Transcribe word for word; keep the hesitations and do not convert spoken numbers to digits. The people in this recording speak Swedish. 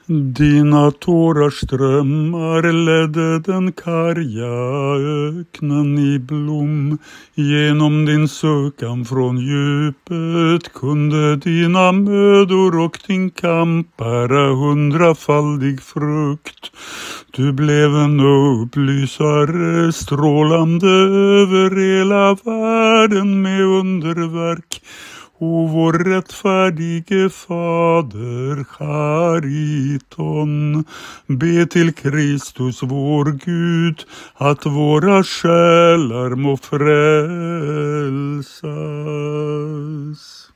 Dina tårar strömmar ledde den karga öknen i blom. Genom din sökan från djupet kunde dina mödor och din kamp bära hundrafaldig frukt. Du blev en upplysare strålande över hela världen med underverk. O vår rättfärdige fader Chariton, be till Kristus vår Gud att våra själar må frälsas.